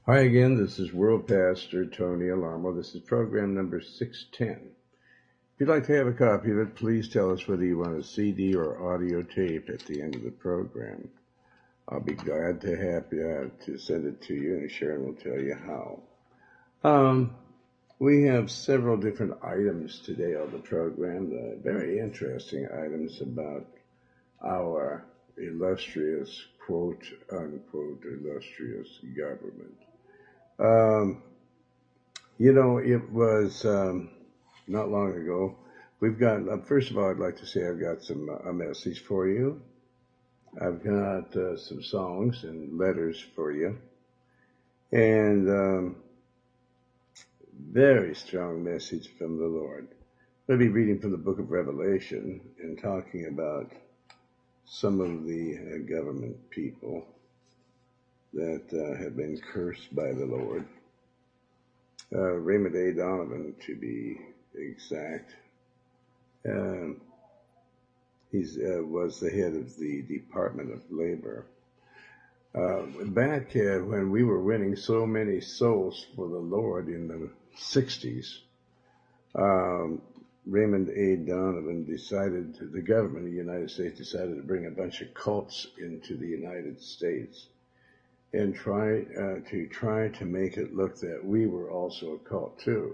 Hi again, this is World Pastor Tony Alamo. This is program number 610. If you'd like to have a copy of it, please tell us whether you want a CD or audio tape at the end of the program. I'll be glad to send it to you, and Sharon will tell you how. We have several different items today on the program, very interesting items about our illustrious, quote unquote, illustrious government. It was not long ago. We've got, first of all, I'd like to say I've got a message for you. I've got some songs and letters for you. And very strong message from the Lord. I'll be reading from the book of Revelation and talking about some of the government people that have been cursed by the Lord. Raymond A. Donovan, to be exact. He was the head of the Department of Labor. Back when we were winning so many souls for the Lord in the 60s, Raymond A. Donovan the government of the United States decided to bring a bunch of cults into the United States and try to make it look that we were also a cult too.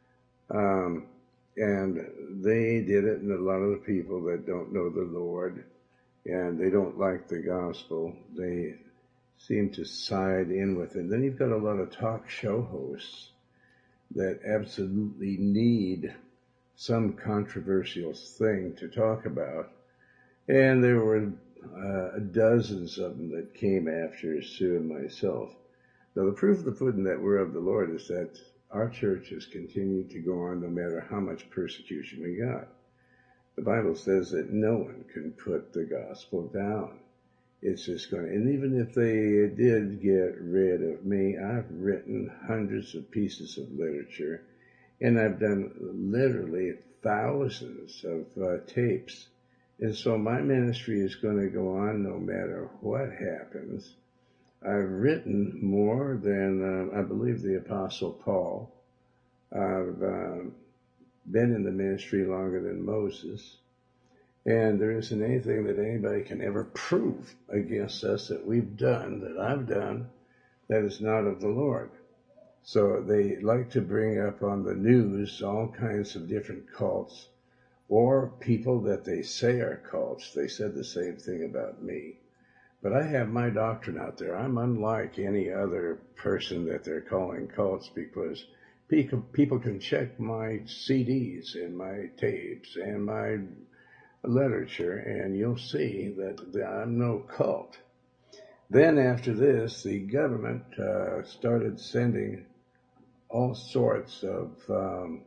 And they did it, and a lot of the people that don't know the Lord and they don't like the gospel, they seem to side in with it. Then you've got a lot of talk show hosts that absolutely need some controversial thing to talk about. And there were dozens of them that came after Sue and myself. Now, the proof of the pudding that we're of the Lord is that our church has continued to go on no matter how much persecution we got. The Bible says that no one can put the gospel down. It's just going to, and even if they did get rid of me, I've written hundreds of pieces of literature, and I've done literally thousands of tapes. And so my ministry is going to go on no matter what happens. I've written more than, I believe, the Apostle Paul. I've been in the ministry longer than Moses. And there isn't anything that anybody can ever prove against us that we've done, that I've done, that is not of the Lord. So they like to bring up on the news all kinds of different cults, or people that they say are cults. They said the same thing about me. But I have my doctrine out there. I'm unlike any other person that they're calling cults, because people can check my CDs and my tapes and my literature, and you'll see that I'm no cult. Then after this, the government started sending all sorts of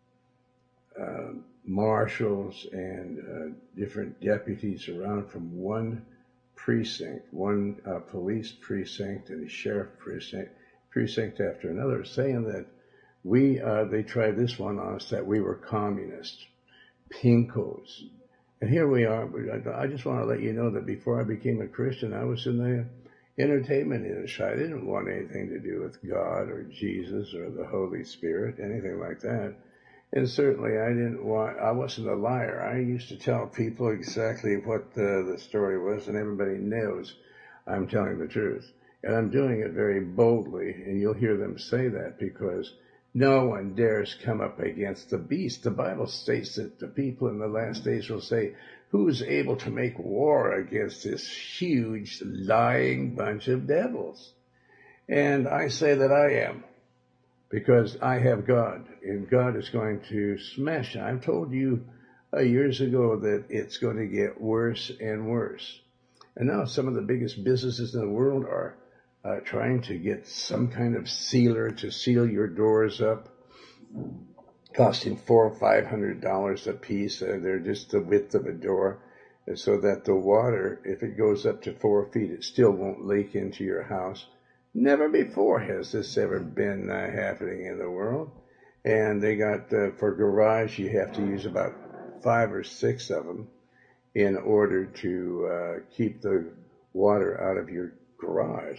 marshals and different deputies around from one precinct, one police precinct and a sheriff precinct after another, saying that they tried this one on us, that we were communists, pinkos. And here we are. I just want to let you know that before I became a Christian, I was in the entertainment industry. I didn't want anything to do with God or Jesus or the Holy Spirit, anything like that. And certainly I wasn't a liar. I used to tell people exactly what the story was, and everybody knows I'm telling the truth. And I'm doing it very boldly, and you'll hear them say that, because no one dares come up against the beast. The Bible states that the people in the last days will say, who's able to make war against this huge, lying bunch of devils? And I say that I am, because I have God, and God is going to smash it. I've told you years ago that it's going to get worse and worse. And now some of the biggest businesses in the world are trying to get some kind of sealer to seal your doors up, costing $400 or $500 a piece. They're just the width of a door, and so that the water, if it goes up to 4 feet, it still won't leak into your house. Never before has this ever been happening in the world. And they got, for garage, you have to use about 5 or 6 of them in order to keep the water out of your garage.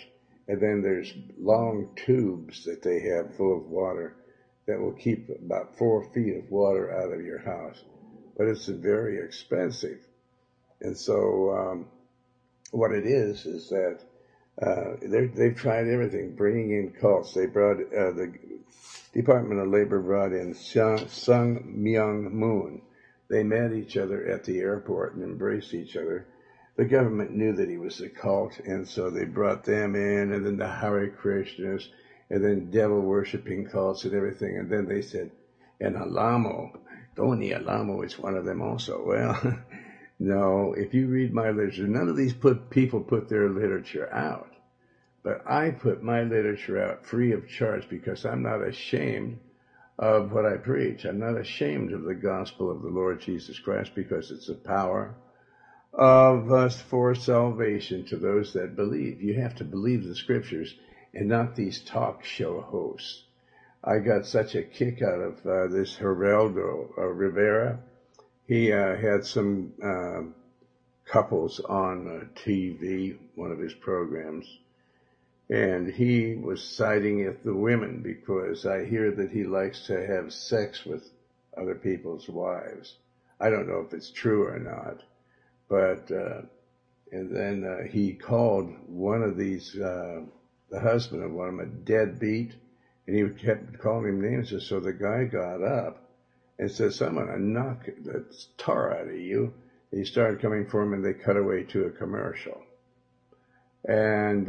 And then there's long tubes that they have full of water that will keep about 4 feet of water out of your house. But it's very expensive. And so what it is that they've tried everything, bringing in cults. They brought, the Department of Labor brought in Sung Myung Moon. They met each other at the airport and embraced each other. The government knew that he was a cult, and so they brought them in, and then the Hare Krishnas, and then devil-worshipping cults and everything. And then they said, and Alamo, Tony Alamo is one of them also. Well, no, if you read my literature, none of these people put their literature out. But I put my literature out free of charge because I'm not ashamed of what I preach. I'm not ashamed of the gospel of the Lord Jesus Christ because it's a power of us for salvation to those that believe. You have to believe the scriptures and not these talk show hosts. I got such a kick out of this Geraldo Rivera. He had some couples on TV, one of his programs, and he was siding with the women because I hear that he likes to have sex with other people's wives. I don't know if it's true or not. But, and then he called one of these, the husband of one of them, a deadbeat, and he kept calling him names. And so the guy got up and said, I'm going to knock the tar out of you. And he started coming for him, and they cut away to a commercial. And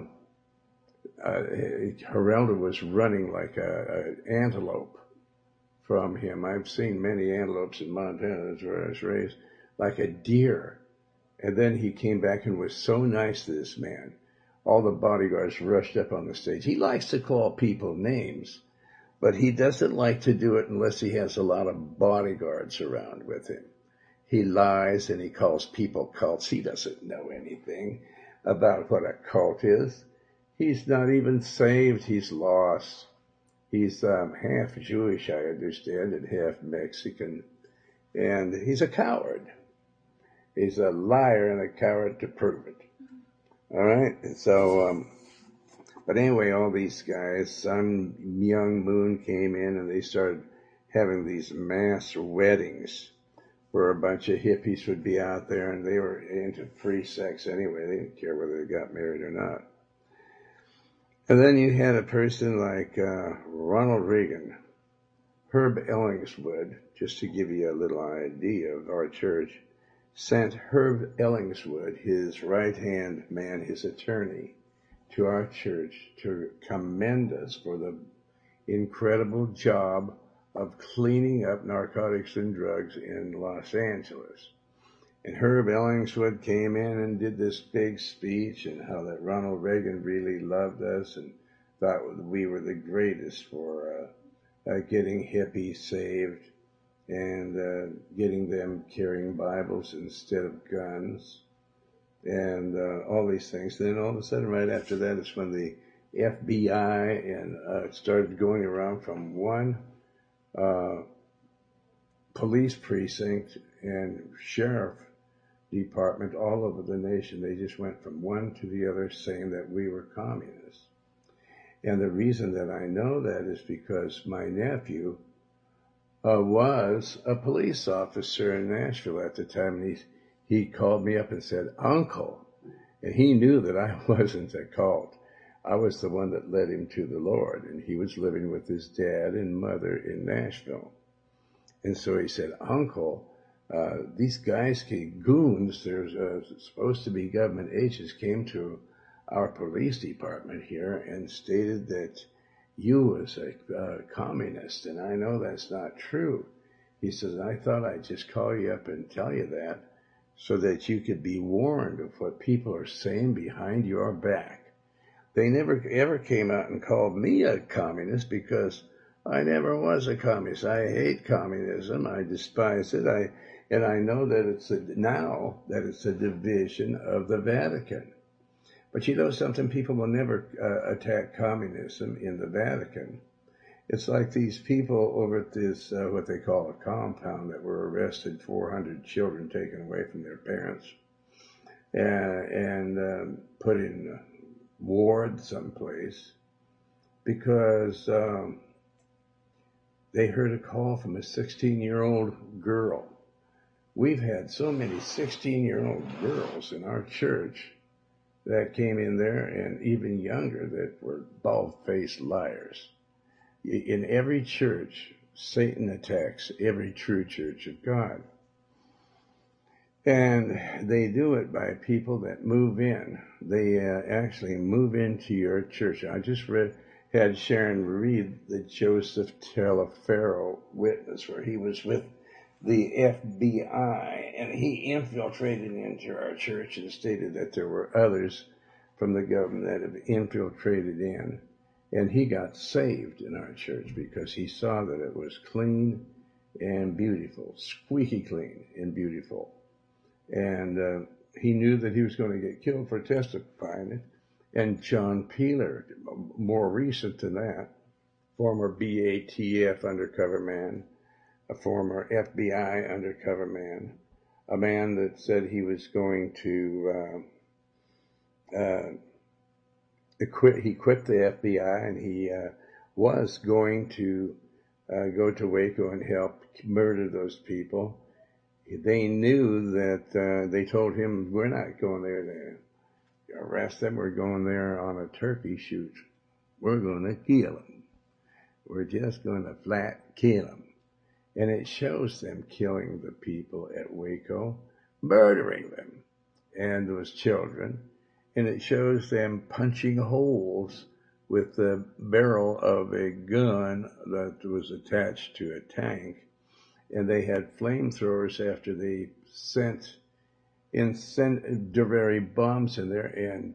Geraldo was running like an antelope from him. I've seen many antelopes in Montana, that's where I was raised, like a deer. And then he came back and was so nice to this man. All the bodyguards rushed up on the stage. He likes to call people names, but he doesn't like to do it unless he has a lot of bodyguards around with him. He lies and he calls people cults. He doesn't know anything about what a cult is. He's not even saved. He's lost. He's half Jewish, I understand, and half Mexican. And he's a coward. He's a liar and a coward to prove it. All right? So, but anyway, all these guys, Sun Myung Moon came in and they started having these mass weddings where a bunch of hippies would be out there and they were into free sex anyway. They didn't care whether they got married or not. And then you had a person like Ronald Reagan, Herb Ellingswood, just to give you a little idea of our church, sent Herb Ellingswood, his right-hand man, his attorney, to our church to commend us for the incredible job of cleaning up narcotics and drugs in Los Angeles. And Herb Ellingswood came in and did this big speech and how that Ronald Reagan really loved us and thought we were the greatest for getting hippies saved and getting them carrying Bibles instead of guns, and all these things. Then all of a sudden, right after that, is when the FBI and started going around from one police precinct and sheriff department all over the nation. They just went from one to the other saying that we were communists. And the reason that I know that is because my nephew was a police officer in Nashville at the time, and he called me up and said, "Uncle," and he knew that I wasn't a cult. I was the one that led him to the Lord, and he was living with his dad and mother in Nashville. And so he said, "Uncle, these guys, goons, there's supposed to be government agents, came to our police department here and stated that you was a communist, and I know that's not true." He says, "I thought I'd just call you up and tell you that so that you could be warned of what people are saying behind your back." They never ever came out and called me a communist because I never was a communist. I hate communism. I despise it. And I know that now it's a division of the Vatican. But you know something? People will never attack communism in the Vatican. It's like these people over at this, what they call a compound, that were arrested, 400 children taken away from their parents and put in ward someplace because they heard a call from a 16-year-old girl. We've had so many 16-year-old girls in our church that came in there, and even younger, that were bald-faced liars. In every church, Satan attacks every true church of God. And they do it by people that move in. They actually move into your church. I just had Sharon read the Joseph Talaferro witness, where he was with the FBI, and he infiltrated into our church and stated that there were others from the government that have infiltrated in. And he got saved in our church because he saw that it was clean and beautiful, squeaky clean and beautiful. And he knew that he was going to get killed for testifying it. And John Peeler, more recent than that, former BATF undercover man, a former FBI undercover man, a man that said he was going to he quit the FBI, and he was going to go to Waco and help murder those people. They knew that they told him, we're not going there to arrest them. We're going there on a turkey shoot. We're going to kill them. We're just going to flat kill them. And it shows them killing the people at Waco, murdering them and those children. And it shows them punching holes with the barrel of a gun that was attached to a tank. And they had flamethrowers after they sent incendiary bombs in there and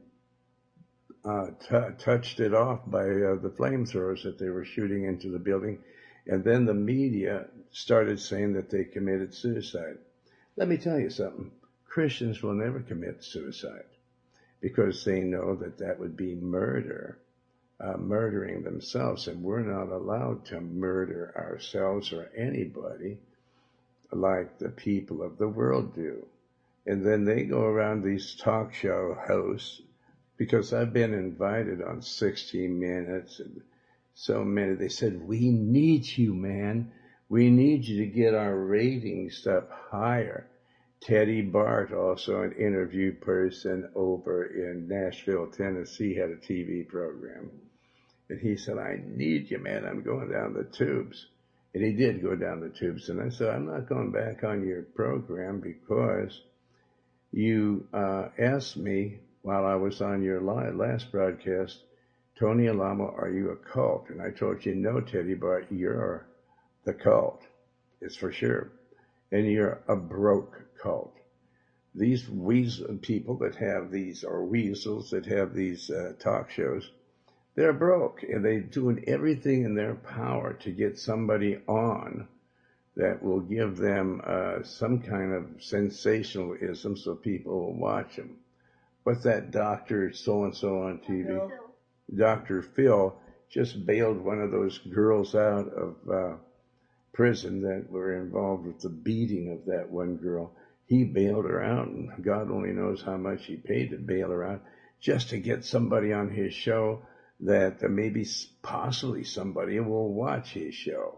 touched it off by the flamethrowers that they were shooting into the building. And then the media started saying that they committed suicide. Let me tell you something. Christians will never commit suicide because they know that that would be murder, murdering themselves. And we're not allowed to murder ourselves or anybody like the people of the world do. And then they go around these talk show hosts, because I've been invited on 60 Minutes and so many. They said, we need you, man. We need you to get our ratings up higher. Teddy Bart, also an interview person over in Nashville, Tennessee, had a TV program. And he said, I need you, man. I'm going down the tubes. And he did go down the tubes. And I said, I'm not going back on your program because you asked me while I was on your last broadcast, Tony Alamo, are you a cult? And I told you, no, Teddy Bart, you're the cult. It's for sure. And you're a broke cult. These people that have these, or weasels that have these talk shows, they're broke, and they're doing everything in their power to get somebody on that will give them some kind of sensationalism so people will watch them. What's that Dr. So-and-so on TV? Phil. Dr. Phil just bailed one of those girls out of prison that were involved with the beating of that one girl. He bailed her out, and God only knows how much he paid to bail her out, just to get somebody on his show that maybe possibly somebody will watch his show.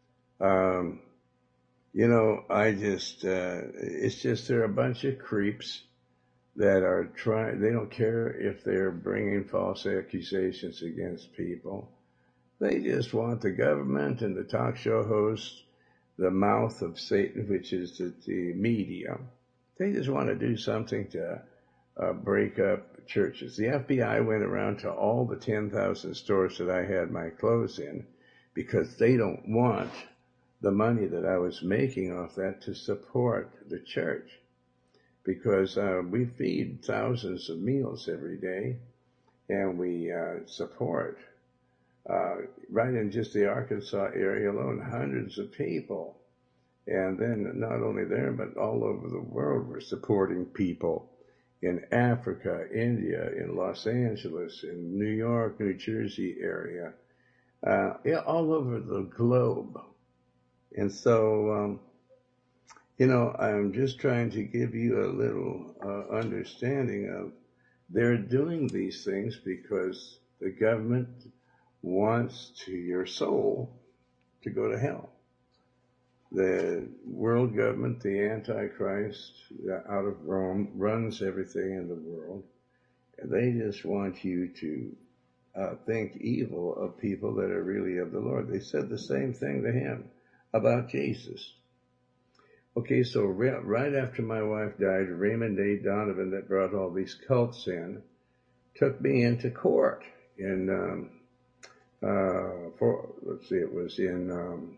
It's just they're a bunch of creeps that are trying. They don't care if they're bringing false accusations against people. They just want the government and the talk show hosts, the mouth of Satan, which is the media. They just want to do something to break up churches. The FBI went around to all the 10,000 stores that I had my clothes in because they don't want the money that I was making off that to support the church. Because we feed thousands of meals every day, and we support, right in just the Arkansas area alone, hundreds of people. And then not only there, but all over the world, we're supporting people in Africa, India, in Los Angeles, in New York, New Jersey area, all over the globe. And so, I'm just trying to give you a little understanding of They're doing these things because the government wants your soul to go to hell. The world government, the Antichrist out of Rome, runs everything in the world. And they just want you to think evil of people that are really of the Lord. They said the same thing to him about Jesus. Okay, so right after my wife died, Raymond A. Donovan, that brought all these cults in, took me into court in, it was in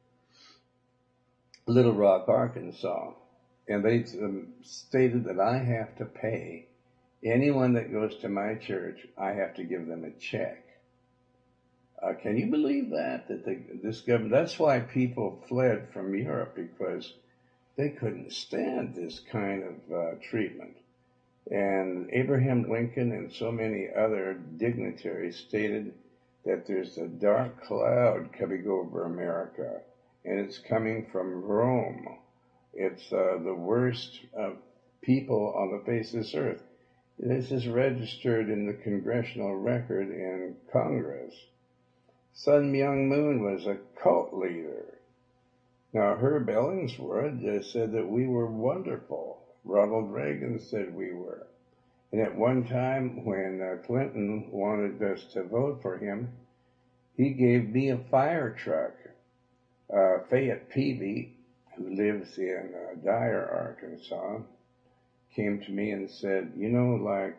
Little Rock, Arkansas. And they stated that I have to pay anyone that goes to my church, I have to give them a check. Can you believe that? This government, that's why people fled from Europe, because they couldn't stand this kind of treatment. And Abraham Lincoln and so many other dignitaries stated that there's a dark cloud coming over America, and it's coming from Rome. It's the worst people on the face of this earth. This is registered in the congressional record in Congress. Sun Myung Moon was a cult leader. Now, Herb Ellingsworth said that we were wonderful. Ronald Reagan said we were. And at one time, when Clinton wanted us to vote for him, he gave me a fire truck. Fayette Peavy, who lives in Dyer, Arkansas, came to me and said, you know, like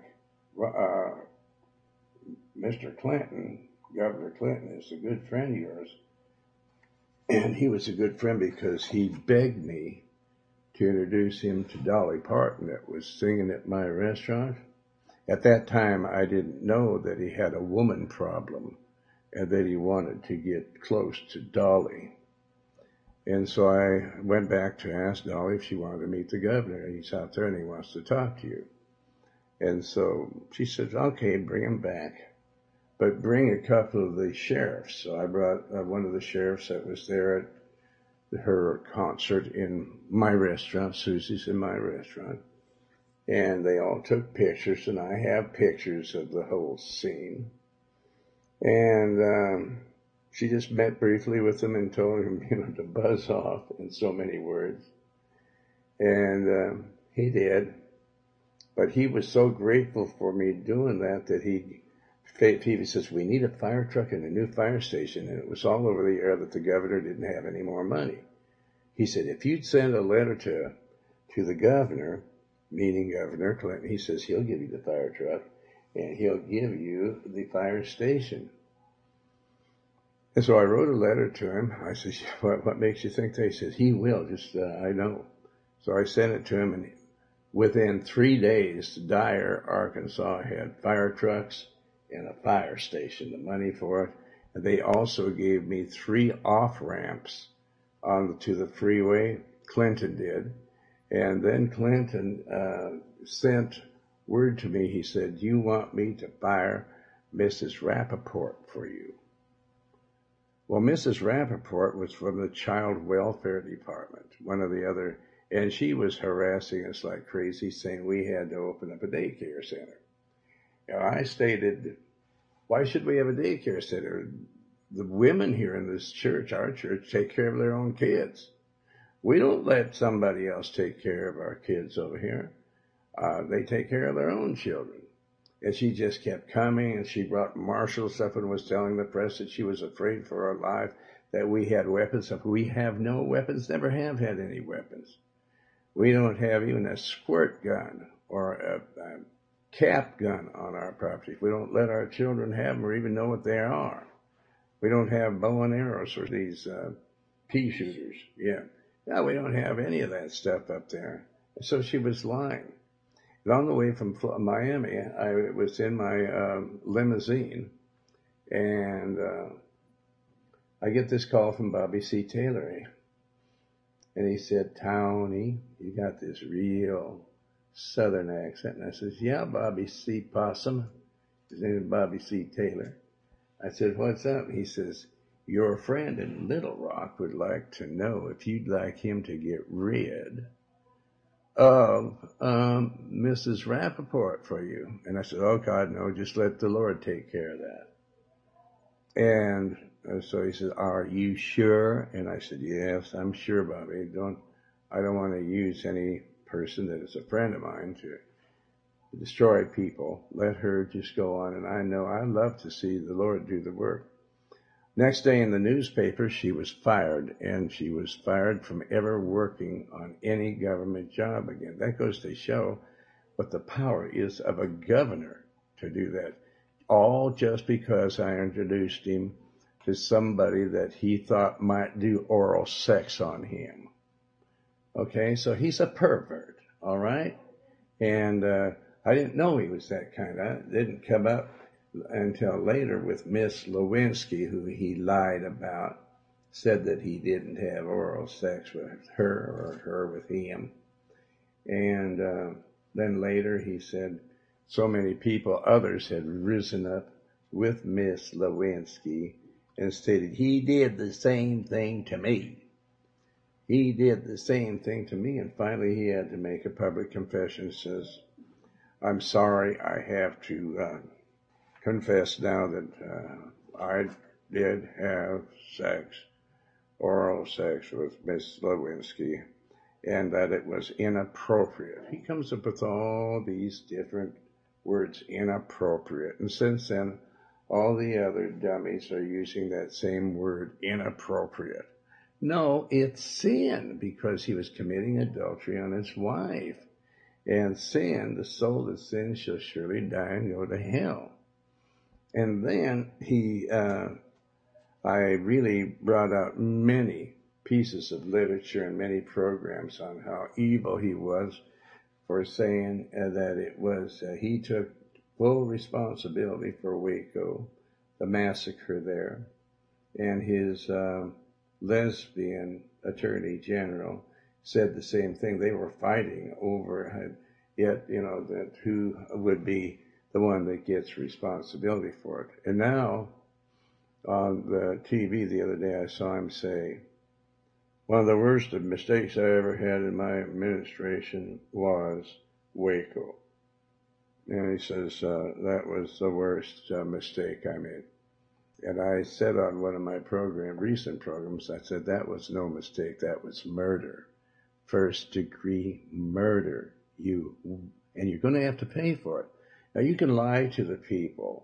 Mr. Clinton, Governor Clinton, is a good friend of yours. And he was a good friend because he begged me to introduce him to Dolly Parton that was singing at my restaurant. At that time, I didn't know that he had a woman problem and that he wanted to get close to Dolly. And so I went back to ask Dolly if she wanted to meet the governor. He's out there and he wants to talk to you. And so she said, okay, bring him back, but bring a couple of the sheriffs. So I brought one of the sheriffs that was there at her concert in my restaurant, Susie's in my restaurant. And they all took pictures, and I have pictures of the whole scene. And she just met briefly with him and told him, to buzz off in so many words. And he did. But he was so grateful for me doing that he says, we need a fire truck and a new fire station. And it was all over the air that the governor didn't have any more money. He said, if you'd send a letter to the governor, meaning Governor Clinton, he says he'll give you the fire truck and he'll give you the fire station. And so I wrote a letter to him. I said, what makes you think that? He said, he will, I know. So I sent it to him, and within 3 days, Dyer, Arkansas had fire trucks and a fire station, the money for it. And they also gave me 3 off-ramps to the freeway. Clinton did. And then Clinton sent word to me. He said, you want me to fire Mrs. Rappaport for you? Well, Mrs. Rappaport was from the Child Welfare Department, one of the other, and she was harassing us like crazy, saying we had to open up a daycare center. Now, I stated, why should we have a daycare center? The women here in this church, our church, take care of their own kids. We don't let somebody else take care of our kids over here. They take care of their own children. And she just kept coming, and she brought marshals up and was telling the press that she was afraid for her life, that we had weapons. We have no weapons, never have had any weapons. We don't have even a squirt gun or a cap gun on our property. We don't let our children have them or even know what they are. We don't have bow and arrows or these pea shooters. Yeah. No, we don't have any of that stuff up there. So she was lying. And on the way from Miami, I was in my limousine, and I get this call from Bobby C. Taylor. And he said, Tony, you got this real Southern accent. And I says, yeah, Bobby C. Possum. His name is Bobby C. Taylor. I said, what's up? He says, your friend in Little Rock would like to know if you'd like him to get rid of Mrs. Rappaport for you. And I said, oh, God, no, just let the Lord take care of that. And so he said, are you sure? And I said, yes, I'm sure, Bobby. I don't want to use any person that is a friend of mine to destroy people. Let her just go on. And I know I love to see the Lord do the work. Next day in the newspaper, she was fired, and she was fired from ever working on any government job again. That goes to show what the power is of a governor to do that. All just because I introduced him to somebody that he thought might do oral sex on him. Okay, so he's a pervert, all right? And I didn't know he was that kind. It didn't come up until later with Miss Lewinsky, who he lied about, said that he didn't have oral sex with her or her with him. And then later he said so many people, others had risen up with Miss Lewinsky and stated, he did the same thing to me. He did the same thing to me. And finally he had to make a public confession. Says, I'm sorry, I have to confess now that I did have oral sex with Miss Lewinsky, and that it was inappropriate. He comes up with all these different words, inappropriate. And since then, all the other dummies are using that same word, inappropriate. No, it's sin, because he was committing adultery on his wife. And sin, the soul that sins shall surely die and go to hell. And then I really brought out many pieces of literature and many programs on how evil he was for saying that it was, he took full responsibility for Waco, the massacre there, and his lesbian attorney general said the same thing. They were fighting over it, that who would be the one that gets responsibility for it. And now on the TV the other day, I saw him say, one of the worst of mistakes I ever had in my administration was Waco. And he says, that was the worst mistake I made. And I said on one of my recent programs, I said, that was no mistake, that was murder. First degree murder. And you're going to have to pay for it. Now, you can lie to the people,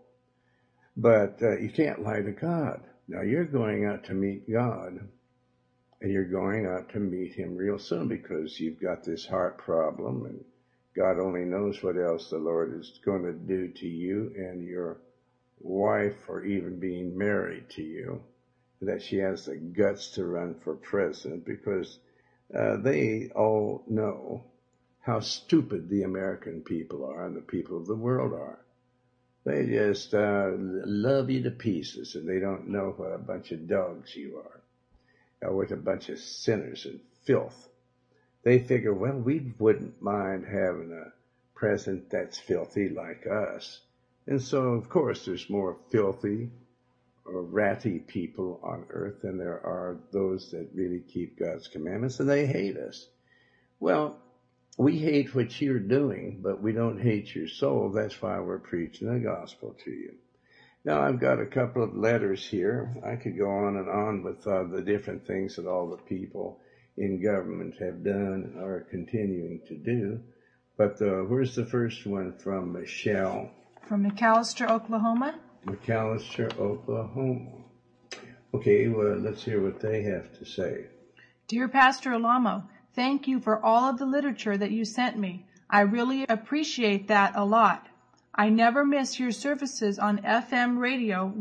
but you can't lie to God. Now, you're going out to meet God, and you're going out to meet him real soon, because you've got this heart problem, and God only knows what else the Lord is going to do to you and your wife, or even being married to you, that she has the guts to run for president, because they all know how stupid the American people are and the people of the world are. They just love you to pieces, and they don't know what a bunch of dogs you are, or what a bunch of sinners and filth. They figure, well, we wouldn't mind having a president that's filthy like us. And so, of course, there's more filthy or ratty people on earth than there are those that really keep God's commandments, and they hate us. Well, we hate what you're doing, but we don't hate your soul. That's why we're preaching the gospel to you. Now, I've got a couple of letters here. I could go on and on with the different things that all the people in government have done and are continuing to do. But where's the first one from Michelle? From McAllister, Oklahoma. McAllister, Oklahoma. Okay, well, let's hear what they have to say. Dear Pastor Alamo, thank you for all of the literature that you sent me. I really appreciate that a lot. I never miss your services on FM radio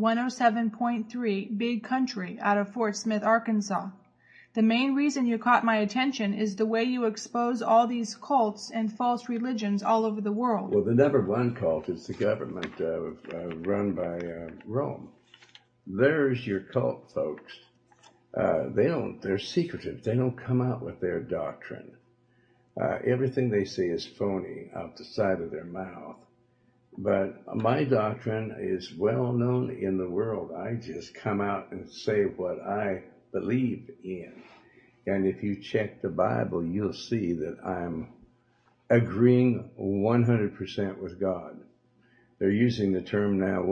107.3 Big Country out of Fort Smith, Arkansas. The main reason you caught my attention is the way you expose all these cults and false religions all over the world. Well, the number one cult is the government run by Rome. There's your cult, folks. They're secretive. They don't come out with their doctrine. Everything they say is phony out the side of their mouth. But my doctrine is well known in the world. I just come out and say what I believe in. And if you check the Bible, you'll see that I'm agreeing 100% with God. They're using the term now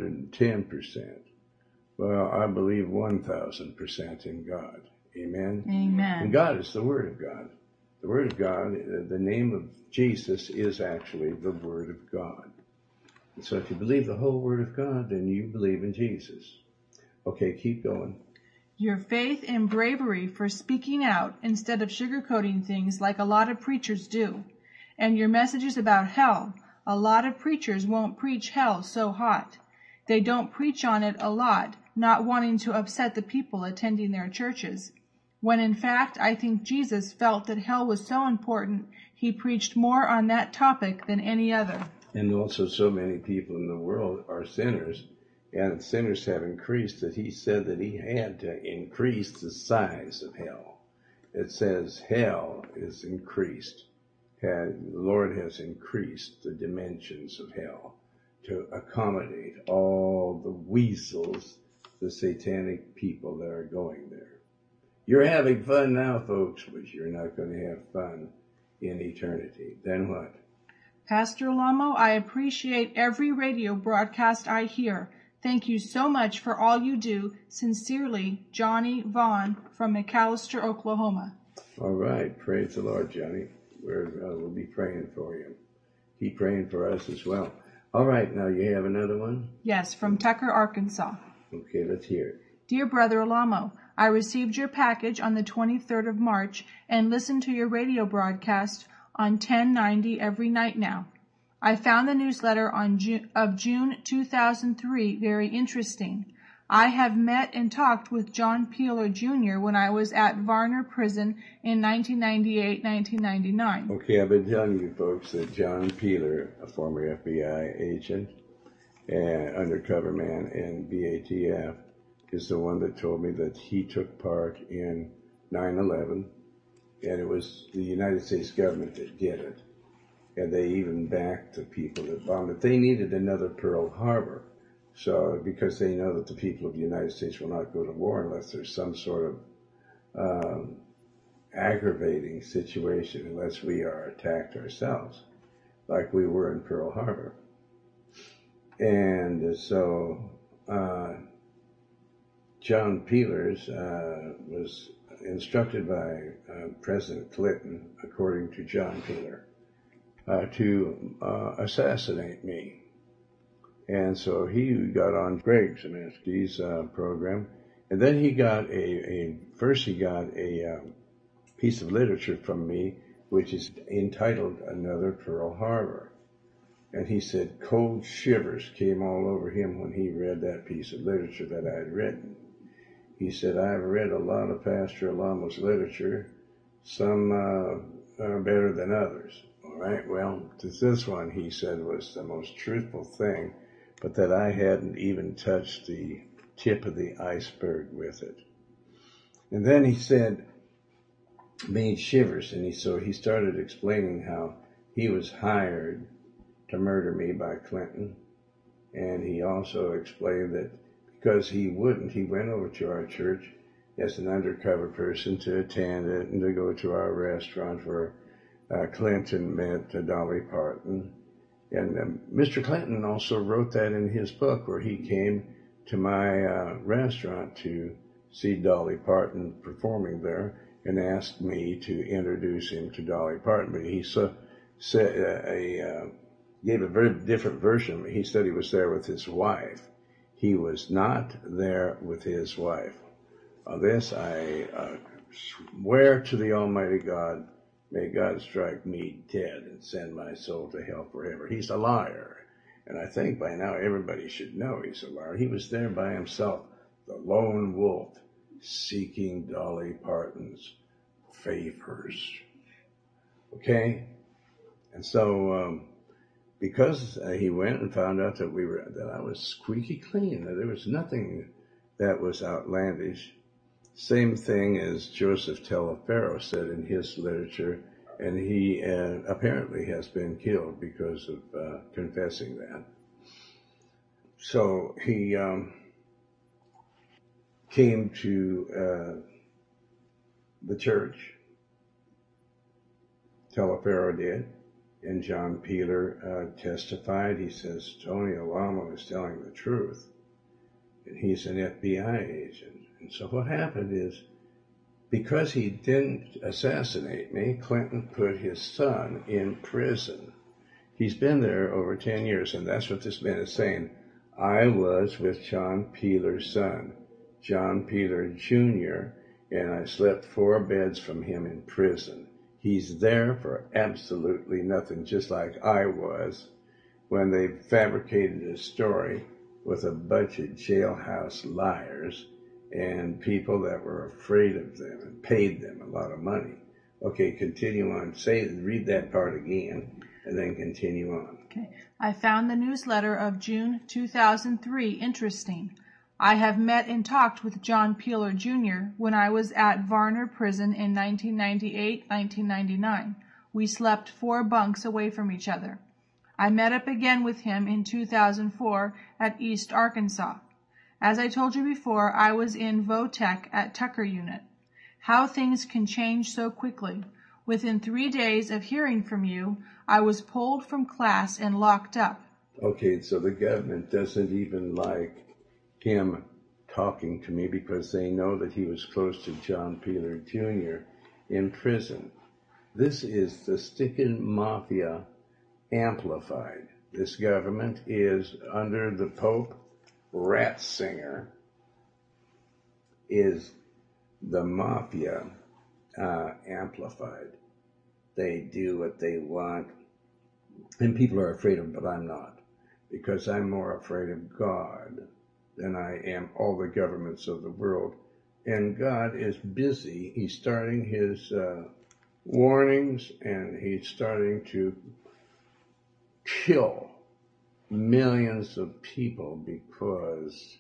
110%. Well, I believe 1,000% in God. Amen? Amen. And God is the Word of God. The Word of God, the name of Jesus is actually the Word of God. And so if you believe the whole Word of God, then you believe in Jesus. Okay, keep going. Your faith and bravery for speaking out instead of sugarcoating things like a lot of preachers do. And your messages about hell. A lot of preachers won't preach hell so hot. They don't preach on it a lot, not wanting to upset the people attending their churches. When in fact, I think Jesus felt that hell was so important, he preached more on that topic than any other. And also so many people in the world are sinners, and sinners have increased that he said that he had to increase the size of hell. It says hell is increased. The Lord has increased the dimensions of hell to accommodate all the weasels, the satanic people that are going there. You're having fun now, folks, but you're not going to have fun in eternity. Then what? Pastor Alamo, I appreciate every radio broadcast I hear. Thank you so much for all you do. Sincerely, Johnny Vaughn from McAlester, Oklahoma. All right. Praise the Lord, Johnny. We'll be praying for you. Keep praying for us as well. All right. Now you have another one? Yes, from Tucker, Arkansas. Okay, let's hear it. Dear Brother Alamo, I received your package on the 23rd of March and listened to your radio broadcast on 1090 every night now. I found the newsletter of June 2003 very interesting. I have met and talked with John Peeler Jr. when I was at Varner Prison in 1998-1999. Okay, I've been telling you folks that John Peeler, a former FBI agent and undercover man in BATF, is the one that told me that he took part in 9/11, and it was the United States government that did it. And they even backed the people that bombed it. They needed another Pearl Harbor. So, because they know that the people of the United States will not go to war unless there's some sort of aggravating situation, unless we are attacked ourselves, like we were in Pearl Harbor. And so, John Peelers was instructed by President Clinton, according to John Peeler, to assassinate me. And so he got on Greg Zeminski's program, and then he got first he got a piece of literature from me, which is entitled Another Pearl Harbor. And he said cold shivers came all over him when he read that piece of literature that I had written. He said, I've read a lot of Pastor Alamo's literature. Some are better than others. All right, well, this one, he said, was the most truthful thing, but that I hadn't even touched the tip of the iceberg with it. And then he said, made shivers, and so he started explaining how he was hired to murder me by Clinton. And he also explained that because he wouldn't, he went over to our church as an undercover person to attend it and to go to our restaurant where Clinton met Dolly Parton. And Mr. Clinton also wrote that in his book, where he came to my restaurant to see Dolly Parton performing there and asked me to introduce him to Dolly Parton. But he gave a very different version. He said he was there with his wife. He was not there with his wife. On this, I swear to the Almighty God, may God strike me dead and send my soul to hell forever. He's a liar. And I think by now everybody should know he's a liar. He was there by himself, the lone wolf, seeking Dolly Parton's favors. Okay? And so, because he went and found out that I was squeaky clean, that there was nothing that was outlandish. Same thing as Joseph Taliaferro said in his literature, and he apparently has been killed because of confessing that. So he came to the church. Taliaferro did. And John Peeler testified. He says Tony Alamo is telling the truth, and he's an FBI agent. And so what happened is, because he didn't assassinate me, Clinton put his son in prison. He's been there over 10 years, and that's what this man is saying. I was with John Peeler's son, John Peeler Jr., and I slept 4 beds from him in prison. He's there for absolutely nothing, just like I was when they fabricated a story with a bunch of jailhouse liars and people that were afraid of them and paid them a lot of money. Okay, continue on. Read that part again, and then continue on. Okay. I found the newsletter of June 2003 interesting. I have met and talked with John Peeler Jr. when I was at Varner Prison in 1998-1999. We slept 4 bunks away from each other. I met up again with him in 2004 at East Arkansas. As I told you before, I was in Votech at Tucker Unit. How things can change so quickly. Within 3 days of hearing from you, I was pulled from class and locked up. Okay, so the government doesn't even like him talking to me because they know that he was close to John Peeler Jr. in prison. This is the sticking mafia amplified. This government is under the Pope. Ratzinger is the mafia amplified. They do what they want, and people are afraid of them, but I'm not, because I'm more afraid of God than I am all the governments of the world. And God is busy. He's starting his warnings, and he's starting to kill millions of people because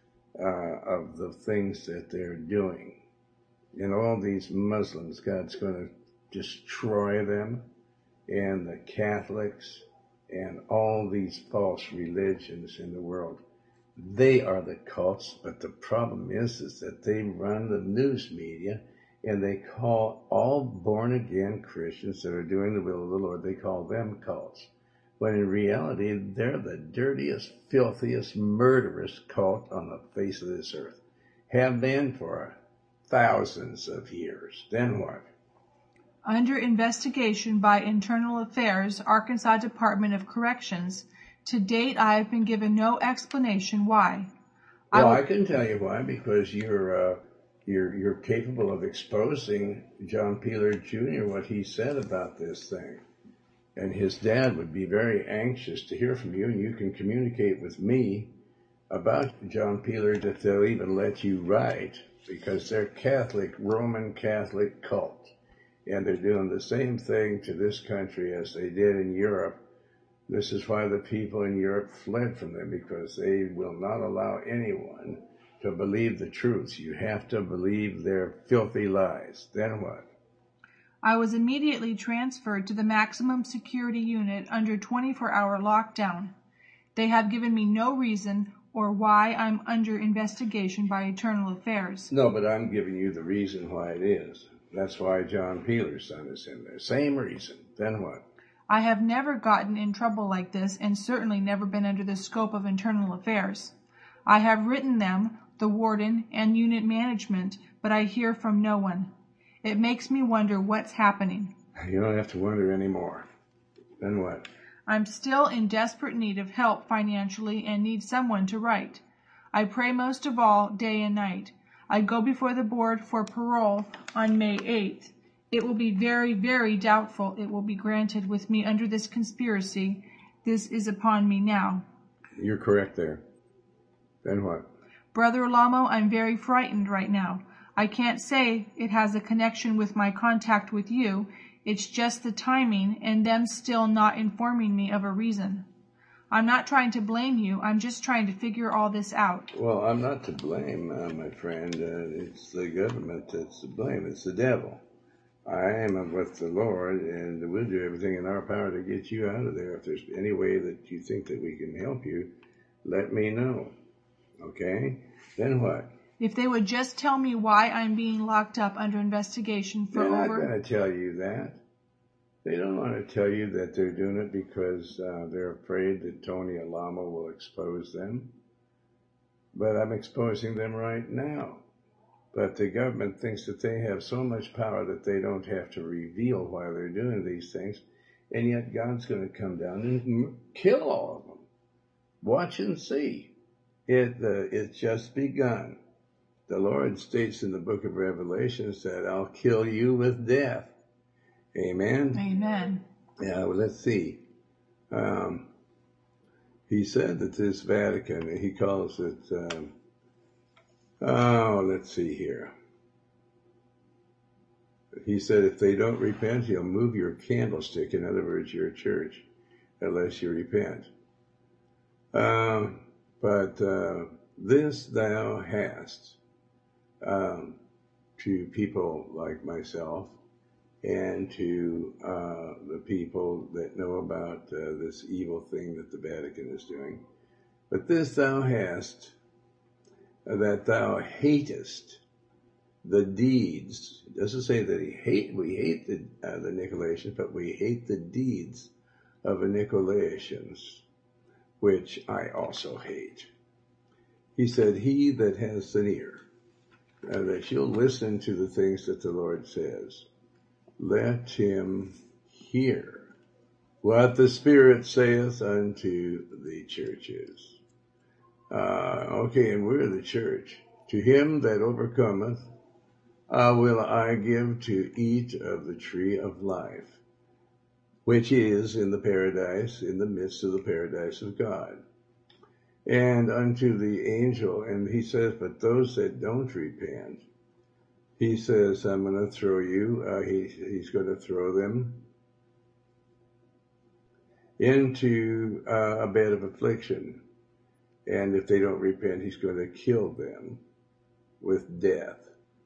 of the things that they're doing. And all these Muslims, God's going to destroy them, and the Catholics, and all these false religions in the world. They are the cults, but the problem is that they run the news media, and they call all born-again Christians that are doing the will of the Lord, they call them cults. When in reality, they're the dirtiest, filthiest, murderous cult on the face of this earth. Have been for thousands of years. Then what? Under investigation by Internal Affairs, Arkansas Department of Corrections, to date I have been given no explanation why. Well, I can tell you why, because you're capable of exposing John Peeler Jr., what he said about this thing. And his dad would be very anxious to hear from you, and you can communicate with me about John Peeler that they'll even let you write, because they're Catholic, Roman Catholic cult. And they're doing the same thing to this country as they did in Europe. This is why the people in Europe fled from them, because they will not allow anyone to believe the truth. You have to believe their filthy lies. Then what? I was immediately transferred to the maximum security unit under 24-hour lockdown. They have given me no reason or why I'm under investigation by Internal Affairs. No, but I'm giving you the reason why it is. That's why John Peeler's son is in there. Same reason. Then what? I have never gotten in trouble like this, and certainly never been under the scope of Internal Affairs. I have written them, the warden, and unit management, but I hear from no one. It makes me wonder what's happening. You don't have to wonder anymore. Then what? I'm still in desperate need of help financially and need someone to write. I pray most of all day and night. I go before the board for parole on May 8th. It will be very, very doubtful it will be granted with me under this conspiracy. This is upon me now. You're correct there. Then what? Brother Alamo, I'm very frightened right now. I can't say it has a connection with my contact with you. It's just the timing and them still not informing me of a reason. I'm not trying to blame you. I'm just trying to figure all this out. Well, I'm not to blame, my friend. It's the government that's to blame. It's the devil. I am with the Lord, and we'll do everything in our power to get you out of there. If there's any way that you think that we can help you, let me know. Okay? Then what? If they would just tell me why I'm being locked up under investigation for They're not going to tell you that. They don't want to tell you that they're doing it because they're afraid that Tony Alamo will expose them. But I'm exposing them right now. But the government thinks that they have so much power that they don't have to reveal why they're doing these things. And yet God's going to come down and kill all of them. Watch and see. It's just begun. The Lord states in the book of Revelations that I'll kill you with death. Amen? Amen. Yeah, well, let's see. He said that this Vatican, he calls it, let's see here. He said if they don't repent, he'll move your candlestick, in other words, your church, unless you repent. But this thou hast to people like myself and to the people that know about this evil thing that the Vatican is doing. But this thou hast, that thou hatest the deeds. It doesn't say that we hate the Nicolaitans, but we hate the deeds of the Nicolaitans, which I also hate. He said, he that has an ear, that you'll listen to the things that the Lord says. Let him hear what the Spirit saith unto the churches. Okay, and we're the church. To him that overcometh, will I give to eat of the tree of life, which is in the paradise, in the midst of the paradise of God. And unto the angel, and he says, but those that don't repent, he says, I'm going to throw you, he's going to throw them into a bed of affliction. And if they don't repent, he's going to kill them with death.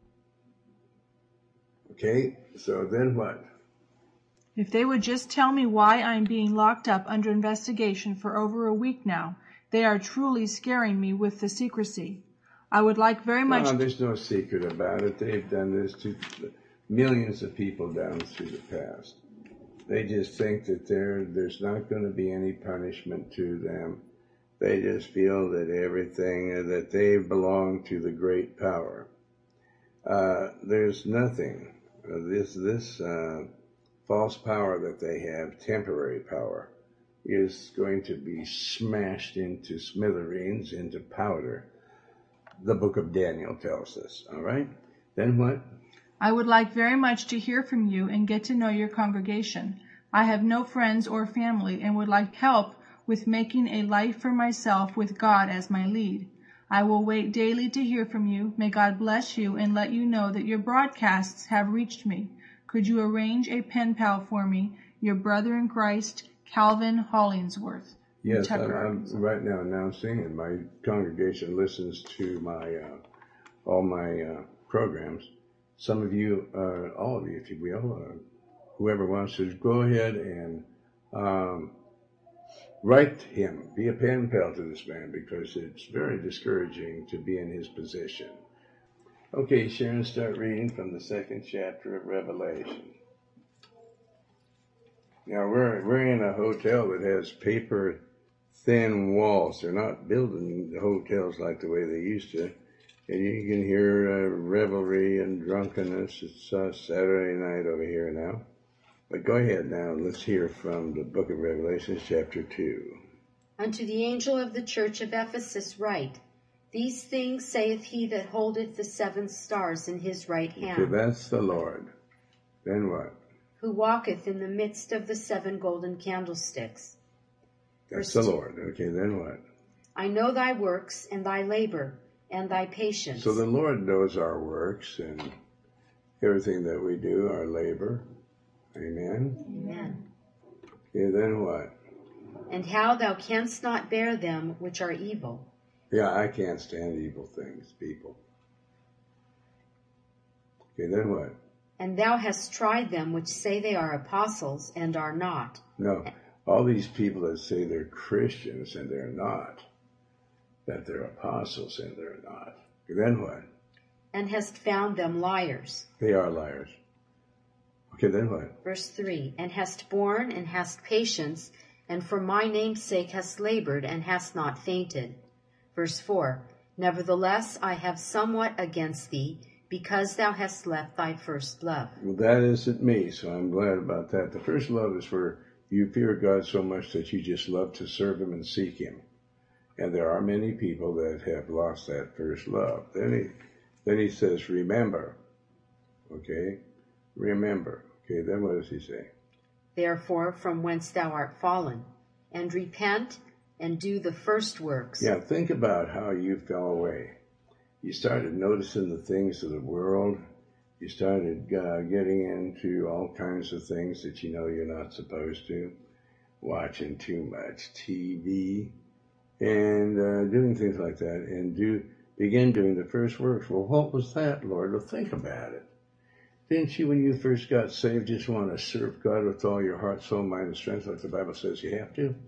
Okay, so then what? If they would just tell me why I'm being locked up under investigation for over a week now, they are truly scaring me with the secrecy. I would like very much... No, there's no secret about it. They've done this to millions of people down through the past. They just think that there's not going to be any punishment to them. They just feel that everything, that they belong to the great power. There's nothing. This false power that they have, temporary power, is going to be smashed into smithereens, into powder. The book of Daniel tells us. All right? Then what? I would like very much to hear from you and get to know your congregation. I have no friends or family and would like help with making a life for myself with God as my lead. I will wait daily to hear from you. May God bless you and let you know that your broadcasts have reached me. Could you arrange a pen pal for me? Your brother in Christ, Calvin Hollingsworth. Yes, I'm right now announcing, and my congregation listens to all my programs. Some of you, all of you, if you will, whoever wants to, go ahead and write him. Be a pen pal to this man, because it's very discouraging to be in his position. Okay, Sharon, start reading from the 2nd chapter of Revelation. Now, we're in a hotel that has paper thin walls. They're not building the hotels like the way they used to. And you can hear revelry and drunkenness. It's Saturday night over here now. But go ahead now. Let's hear from the book of Revelation, chapter 2. Unto the angel of the church of Ephesus write, These things saith he that holdeth the 7 stars in his right hand. Okay, that's the Lord. Then what? Who walketh in the midst of the 7 golden candlesticks. That's the Lord. Okay, then what? I know thy works and thy labor and thy patience. So the Lord knows our works and everything that we do, our labor. Amen? Amen. Okay, then what? And how thou canst not bear them which are evil. Yeah, I can't stand evil things, people. Okay, then what? And thou hast tried them which say they are apostles and are not. No, all these people that say they're Christians and they're not, that they're apostles and they're not. Okay, then what? And hast found them liars. They are liars. Okay, then what? Verse 3, and hast borne and hast patience, and for my name's sake hast labored and hast not fainted. Verse 4, nevertheless I have somewhat against thee, because thou hast left thy first love. Well, that isn't me, so I'm glad about that. The first love is where you fear God so much that you just love to serve him and seek him. And there are many people that have lost that first love. Then he says, remember. Okay? Remember. Okay, then what does he say? Therefore, from whence thou art fallen, and repent, and do the first works. Yeah, think about how you fell away. You started noticing the things of the world. You started getting into all kinds of things that you know you're not supposed to. Watching too much TV and doing things like that. And begin doing the first works. Well, what was that, Lord? Well, think about it. Didn't you, when you first got saved, just want to serve God with all your heart, soul, mind, and strength, like the Bible says you have to?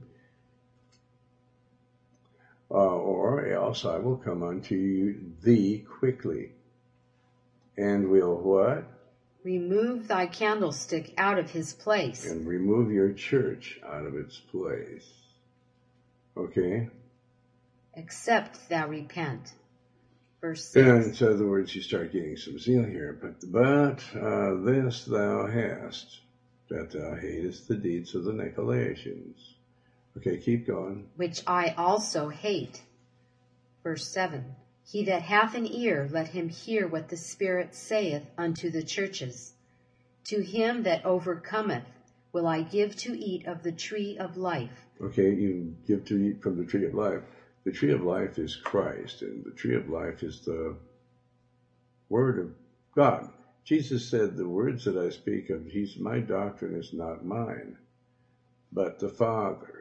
Or else I will come unto thee quickly, and will what? Remove thy candlestick out of his place. And remove your church out of its place. Okay? Except thou repent. Verse 6. In other words, you start getting some zeal here. But this thou hast, that thou hatest the deeds of the Nicolaitans. Okay, keep going. Which I also hate. Verse 7. He that hath an ear, let him hear what the Spirit saith unto the churches. To him that overcometh will I give to eat of the tree of life. Okay, you give to eat from the tree of life. The tree of life is Christ, and the tree of life is the Word of God. Jesus said, the words that I speak of, my doctrine is not mine, but the Father's.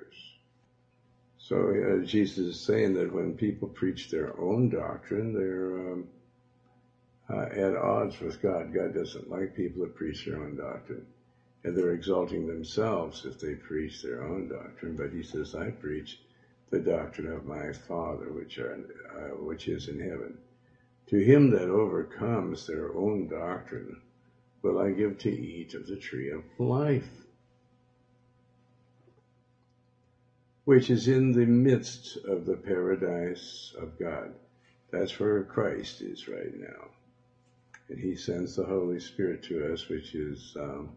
So Jesus is saying that when people preach their own doctrine, they're at odds with God. God doesn't like people that preach their own doctrine. And they're exalting themselves if they preach their own doctrine. But he says, I preach the doctrine of my Father, which is in heaven. To him that overcomes their own doctrine will I give to eat of the tree of life, which is in the midst of the paradise of God. That's where Christ is right now. And he sends the Holy Spirit to us, which is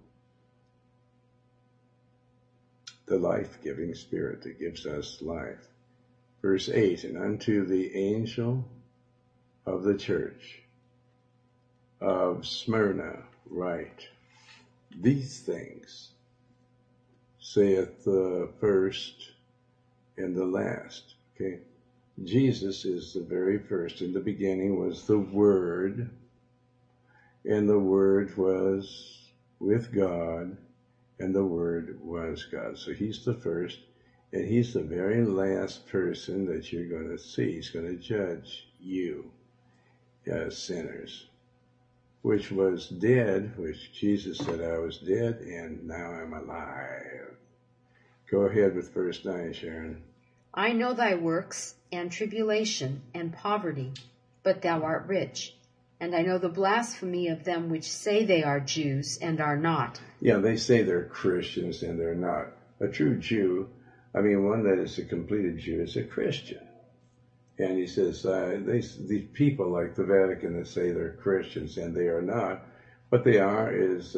the life-giving Spirit that gives us life. Verse 8, and unto the angel of the church of Smyrna write, these things saith the first and the last. Okay, Jesus is the very first. In the beginning was the Word, and the Word was with God, and the Word was God. So he's the first, and he's the very last person that you're going to see. He's going to judge you as sinners, which was dead, which Jesus said, I was dead, and now I'm alive. Go ahead with verse 9, Sharon. I know thy works, and tribulation, and poverty, but thou art rich. And I know the blasphemy of them which say they are Jews, and are not. Yeah, they say they're Christians, and they're not. A true Jew, one that is a completed Jew, is a Christian. And he says, these people like the Vatican that say they're Christians, and they are not. What they are is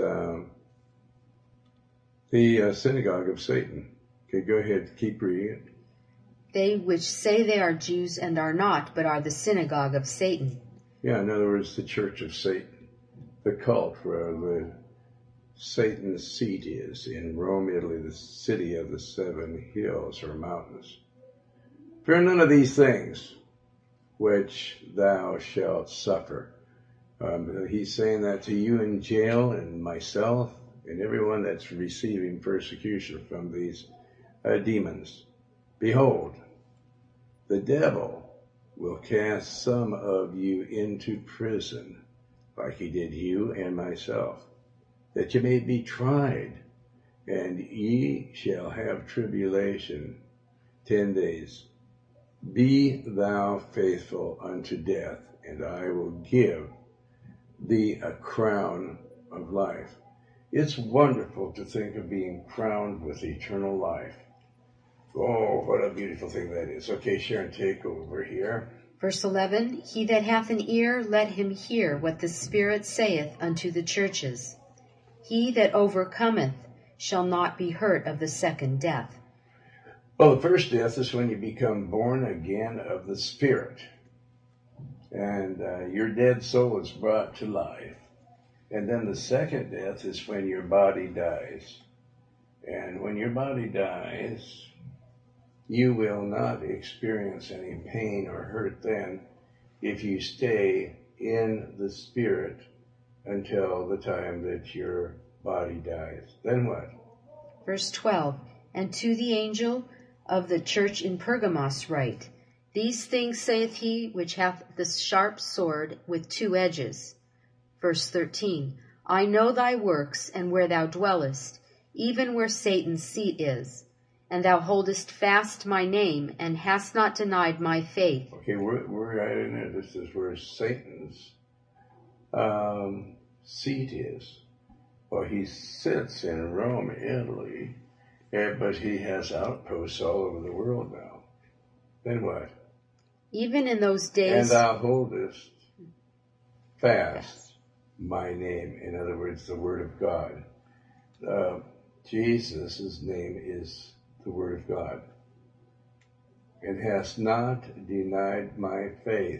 the synagogue of Satan. Okay, go ahead, keep reading. They which say they are Jews and are not, but are the synagogue of Satan. Yeah, in other words, the church of Satan, the cult where the Satan's seat is in Rome, Italy, the city of the 7 hills or mountains. Fear none of these things which thou shalt suffer. He's saying that to you in jail, and myself, and everyone that's receiving persecution from these demons. Behold, the devil will cast some of you into prison, like he did you and myself, that you may be tried, and ye shall have tribulation 10 days. Be thou faithful unto death, and I will give thee a crown of life. It's wonderful to think of being crowned with eternal life. Oh, what a beautiful thing that is. Okay, Sharon, take over here. Verse 11, He that hath an ear, let him hear what the Spirit saith unto the churches. He that overcometh shall not be hurt of the second death. Well, the first death is when you become born again of the Spirit. And your dead soul is brought to life. And then the second death is when your body dies. And when your body dies, you will not experience any pain or hurt then if you stay in the Spirit until the time that your body dies. Then what? Verse 12, And to the angel of the church in Pergamos write, These things saith he which hath the sharp sword with two edges. Verse 13, I know thy works, and where thou dwellest, even where Satan's seat is. And thou holdest fast my name, and hast not denied my faith. Okay, we're right in there. This is where Satan's seat is. Well, he sits in Rome, Italy, but he has outposts all over the world now. Then what? Even in those days... And thou holdest fast my name. In other words, the Word of God. Jesus' name is the Word of God. And hast not denied my faith,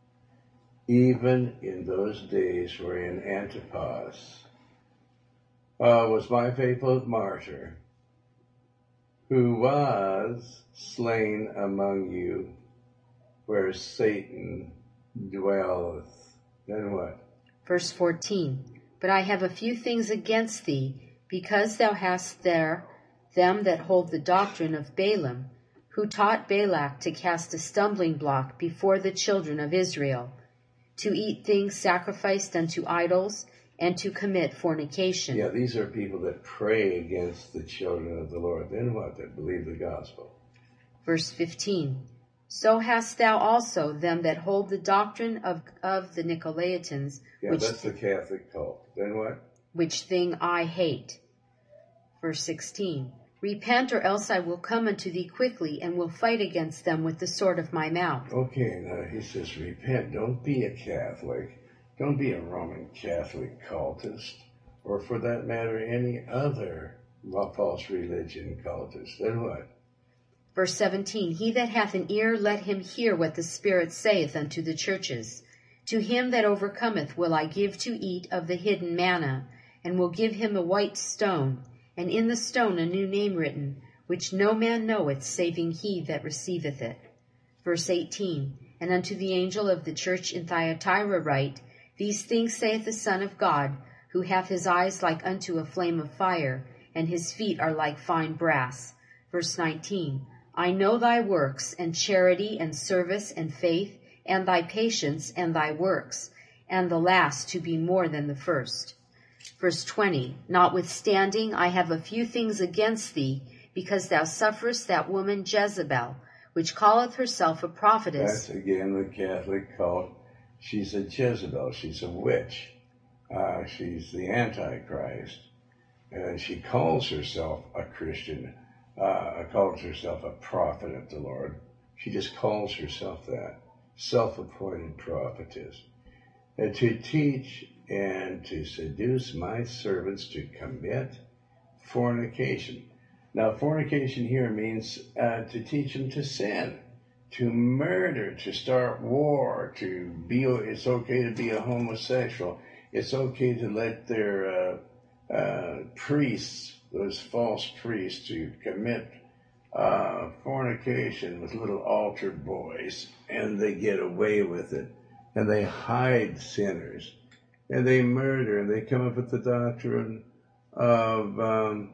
even in those days wherein Antipas was my faithful martyr, who was slain among you, where Satan dwelleth. Then what? Verse 14, But I have a few things against thee, because thou hast there them that hold the doctrine of Balaam, who taught Balak to cast a stumbling block before the children of Israel, to eat things sacrificed unto idols, and to commit fornication. Yeah, these are people that pray against the children of the Lord. Then what? That believe the gospel. Verse 15, So hast thou also them that hold the doctrine of the Nicolaitans, Yeah, that's the Catholic cult. Then what? Which thing I hate. Verse 16, Repent, or else I will come unto thee quickly, and will fight against them with the sword of my mouth. Okay, now he says, repent. Don't be a Catholic. Don't be a Roman Catholic cultist, or for that matter, any other false religion cultist. Then what? Verse 17, He that hath an ear, let him hear what the Spirit saith unto the churches. To him that overcometh will I give to eat of the hidden manna, and will give him a white stone, and in the stone a new name written, which no man knoweth, saving he that receiveth it. Verse 18, And unto the angel of the church in Thyatira write, These things saith the Son of God, who hath his eyes like unto a flame of fire, and his feet are like fine brass. Verse 19, I know thy works, and charity, and service, and faith, and thy patience, and thy works, and the last to be more than the first. Verse 20, Notwithstanding, I have a few things against thee, because thou sufferest that woman Jezebel, which calleth herself a prophetess. That's again the Catholic cult. She's a Jezebel. She's a witch. She's the Antichrist. And she calls herself a Christian. Calls herself a prophet of the Lord. She just calls herself that. Self-appointed prophetess. And to teach and to seduce my servants to commit fornication. Now, fornication here means to teach them to sin, to murder, to start war, it's okay to be a homosexual. It's okay to let their priests, those false priests, to commit fornication with little altar boys, and they get away with it. And they hide sinners, and they murder, and they come up with the doctrine of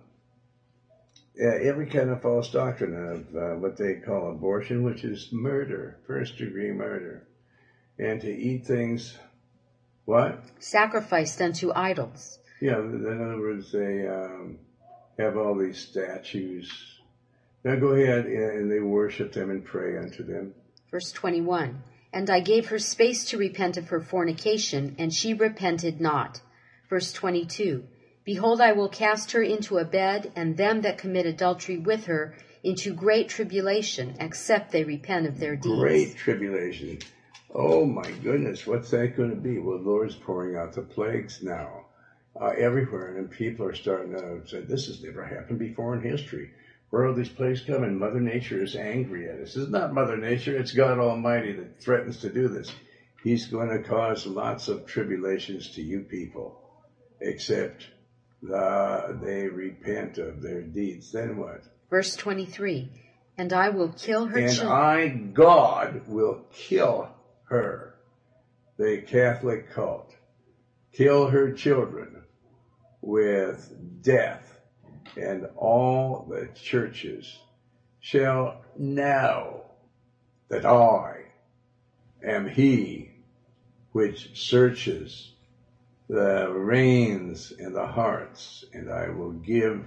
every kind of false doctrine of what they call abortion, which is murder, first-degree murder, and to eat things, what? Sacrificed unto idols. Yeah, in other words, they have all these statues. Now go ahead, and they worship them and pray unto them. Verse 21, And I gave her space to repent of her fornication, and she repented not. Verse 22, Behold, I will cast her into a bed, and them that commit adultery with her into great tribulation, except they repent of their deeds. Great tribulation. Oh my goodness, what's that going to be? Well, the Lord's pouring out the plagues now everywhere, and people are starting to say, this has never happened before in history. Where are these plagues coming? Mother Nature is angry at us. It's not Mother Nature, it's God Almighty that threatens to do this. He's going to cause lots of tribulations to you people, except they repent of their deeds. Then what? Verse 23, and I will kill her children. And I, God, will kill her, the Catholic cult, kill her children with death, and all the churches shall know that I am he which searches the reins and the hearts, and I will give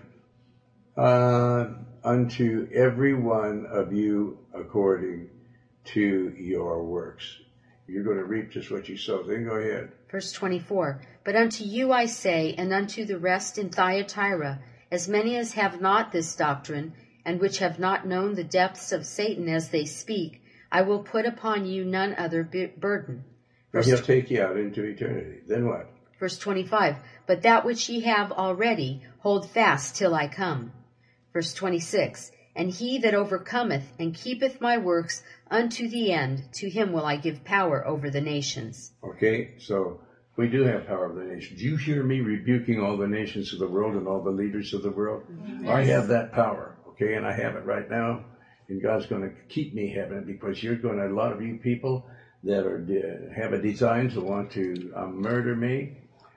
unto every one of you according to your works. You're going to reap just what you sow. Then go ahead. Verse 24, but unto you I say, and unto the rest in Thyatira, as many as have not this doctrine, and which have not known the depths of Satan as they speak, I will put upon you none other burden. He'll take you out into eternity. Then what? Verse 25, but that which ye have already, hold fast till I come. Verse 26, and he that overcometh and keepeth my works unto the end, to him will I give power over the nations. Okay, so we do have power over the nations. Do you hear me rebuking all the nations of the world and all the leaders of the world? Yes. I have that power, okay, and I have it right now, and God's going to keep me having it, because you're going to, a lot of you people that are have a design to want to murder me,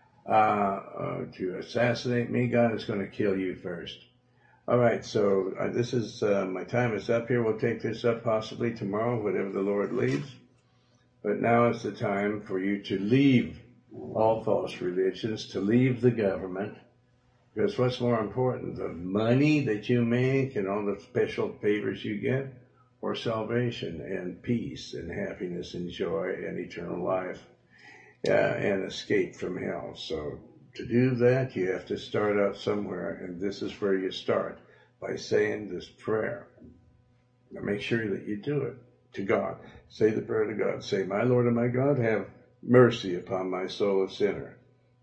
to assassinate me, God is going to kill you first. All right, so this is, my time is up here. We'll take this up possibly tomorrow, whatever the Lord leads. But now is the time for you to leave all false religions, to leave the government. Because what's more important, the money that you make and all the special favors you get, or salvation and peace and happiness and joy and eternal life and escape from hell. So to do that, you have to start out somewhere, and this is where you start, by saying this prayer. Now make sure that you do it to God. Say the prayer to God. Say, my Lord and my God, have mercy upon my soul of sinner.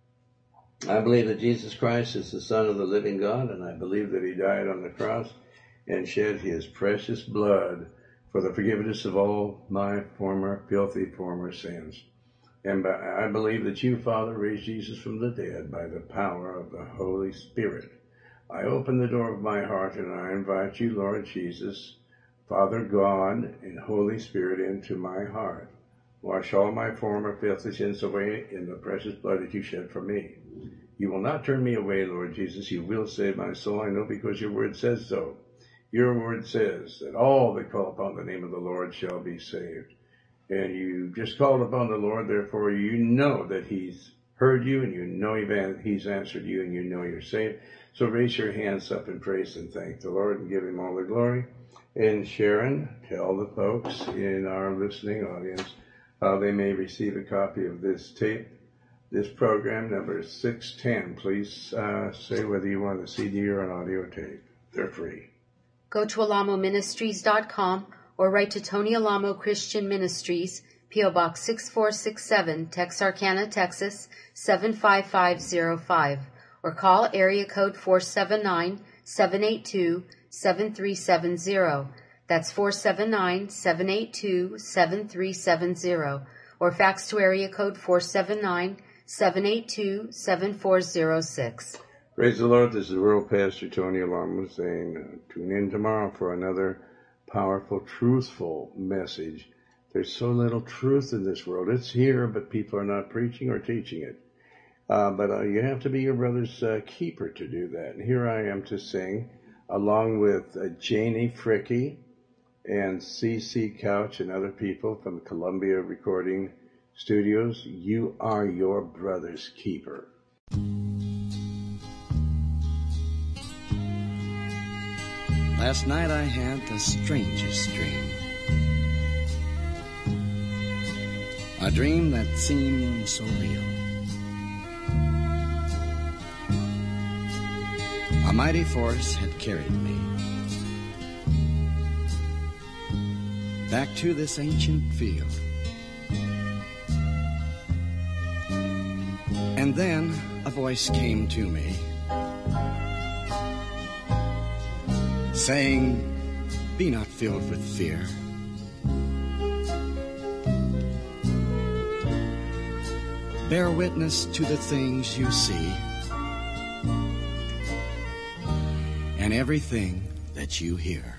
I believe that Jesus Christ is the Son of the living God, and I believe that he died on the cross and shed his precious blood for the forgiveness of all my filthy former sins. And I believe that you, Father, raised Jesus from the dead by the power of the Holy Spirit. I open the door of my heart and I invite you, Lord Jesus, Father God, and Holy Spirit into my heart. Wash all my former filthy sins away in the precious blood that you shed for me. You will not turn me away, Lord Jesus. You will save my soul. I know, because your word says so. Your word says that all that call upon the name of the Lord shall be saved. And you just called upon the Lord, therefore you know that he's heard you, and you know he's answered you, and you know you're saved. So raise your hands up and praise and thank the Lord and give him all the glory. And Sharon, tell the folks in our listening audience how they may receive a copy of this tape, this program, number 610. Please say whether you want a CD or an audio tape. They're free. Go to alamoministries.com or write to Tony Alamo Christian Ministries, P.O. Box 6467, Texarkana, Texas 75505, or call area code 479-782-7370. That's 479-782-7370, or fax to area code 479-782-7406. Praise the Lord. This is World Pastor Tony Alamo saying, tune in tomorrow for another powerful, truthful message. There's so little truth in this world. It's here, but people are not preaching or teaching it. But you have to be your brother's keeper to do that. And here I am to sing, along with Janie Fricky and C.C. Couch and other people from Columbia Recording Studios. You are your brother's keeper. Last night I had the strangest dream. A dream that seemed so real. mighty force had carried me back to this ancient field. And then a voice came to me, saying, "Be not filled with fear. Bear witness to the things you see and everything that you hear."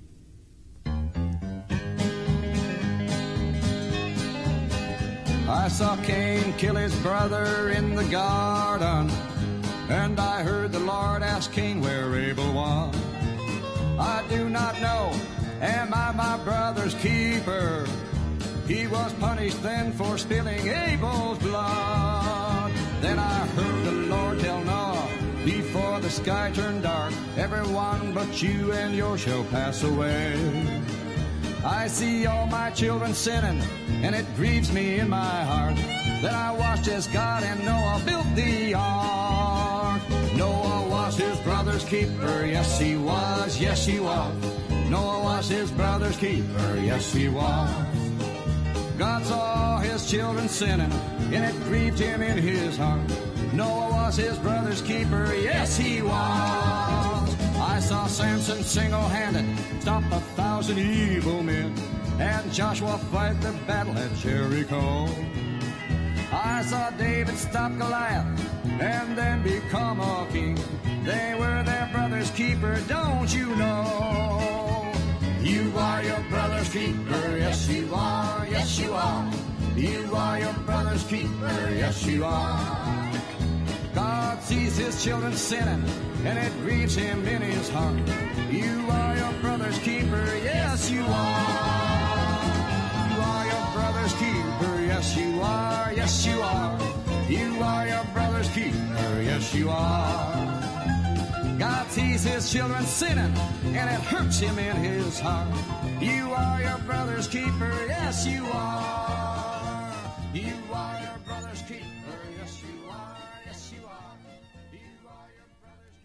I saw Cain kill his brother in the garden, and I heard the Lord ask Cain where Abel was. I do not know, am I my brother's keeper? He was punished then for spilling Abel's blood. Then I heard the Lord tell Noah, before the sky turned dark, everyone but you and yours shall pass away. I see all my children sinning, and it grieves me in my heart. Then I watched as God and Noah built the ark. Noah was his brother's keeper, yes he was, yes he was. Noah was his brother's keeper, yes he was. God saw his children sinning, and it grieved him in his heart. Noah was his brother's keeper, yes he was. I saw Samson single-handed stop 1,000 evil men, and Joshua fight the battle at Jericho. I saw David stop Goliath and then become a king. They were their brother's keeper, don't you know? You are your brother's keeper, yes you are, yes you are. You are your brother's keeper, yes you are. God sees his children sinning, and it grieves him in his heart. You are your brother's keeper, yes you are. You are your brother's keeper, yes you are, yes you are. You are your brother's keeper, yes you are. God sees his children sinning, and it hurts him in his heart. You are your brother's keeper, yes you are. You are your brother's keeper.